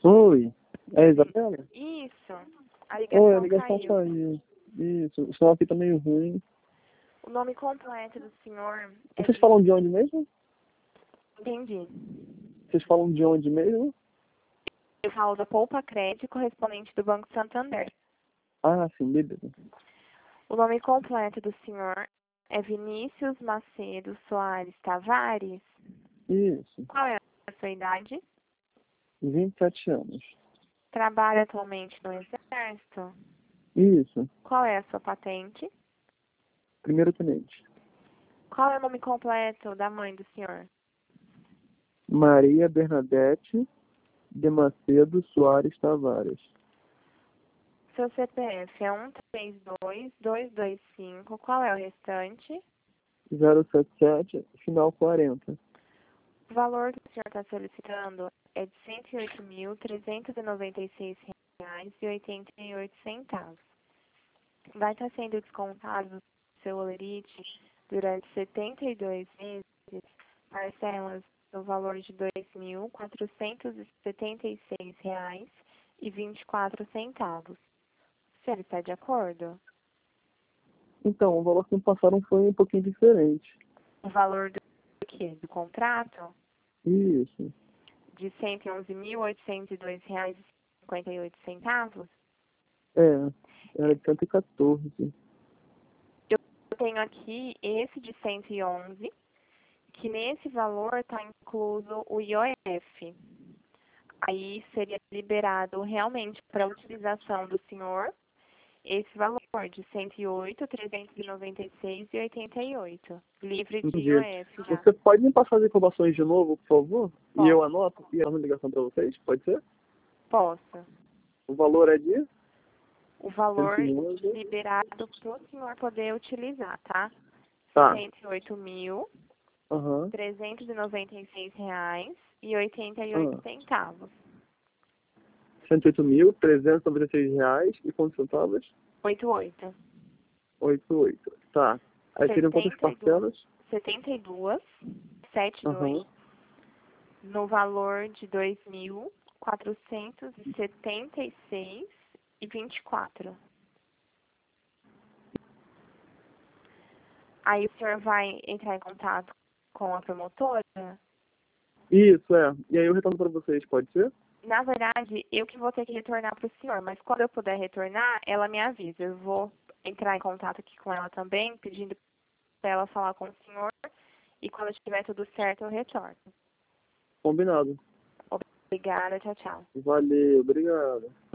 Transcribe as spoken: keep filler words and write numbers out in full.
Oi, é a Isabela? Isso. A Oi, a ligação ligação caiu. saiu. Isso, o sinal aqui tá meio ruim. O nome completo do senhor é Vocês falam de Vinícius. onde mesmo? Entendi. Vocês falam de onde mesmo? Eu falo da Poupa Crédito, correspondente do Banco Santander. Ah, sim, beleza. O nome completo do senhor é Vinícius Macedo Soares Tavares. Isso, Qual é a sua idade? vinte e sete anos. Trabalha atualmente no Exército? Isso, Qual é a sua patente? primeiro tenente. Qual é o nome completo da mãe do senhor? Maria Bernadette de Macedo Soares Tavares. Seu C P F é um três dois, dois dois cinco. Qual é o restante? zero sete sete, final quarenta. O valor que o senhor está solicitando é de cento e oito mil, trezentos e noventa e seis reais e oitenta e oito centavos. Vai estar sendo descontado do seu Olerite durante setenta e dois meses, parcelas no valor de dois mil, quatrocentos e setenta e seis reais e vinte e quatro centavos. O senhor está de acordo? Então, o valor que me passaram foi um pouquinho diferente. O valor do quê? Do contrato? Isso, De cento e onze mil, oitocentos e dois reais e cinquenta e oito centavos? é, era de cento e quatorze. Eu tenho aqui esse de cento e onze, que nesse valor está incluso o I O F. Aí seria liberado realmente para a utilização do senhor esse valor de cento e oito, trezentos e noventa e seis e oitenta e oito, livre de Entendi. I O F já. Você pode me passar as informações de novo, por favor? E eu Posso? anoto e eu mando ligação para vocês? Pode ser? Posso. O valor é de O valor cento e onze. liberado para o senhor poder utilizar, tá? Tá. cento e oito mil, Aham. trezentos e noventa e seis reais e oitenta e oito Ah. centavos. cento e oito mil, trezentos e noventa e seis reais e quantos centavos? oitenta e oito. oitenta e oito. Tá. Aí seriam quantas setenta e duas, parcelas? setenta e duas, setenta e dois, Aham. no valor de dois mil, quatrocentos e setenta e seis e vinte e quatro. Aí o senhor vai entrar em contato com a promotora? Isso, é. E aí eu retorno para vocês, pode ser? Na verdade, eu que vou ter que retornar para o senhor, mas quando eu puder retornar, ela me avisa. Eu vou entrar em contato aqui com ela também, pedindo para ela falar com o senhor, e quando estiver tudo certo, eu retorno. Combinado. Obrigada, tchau, tchau. Valeu, obrigado.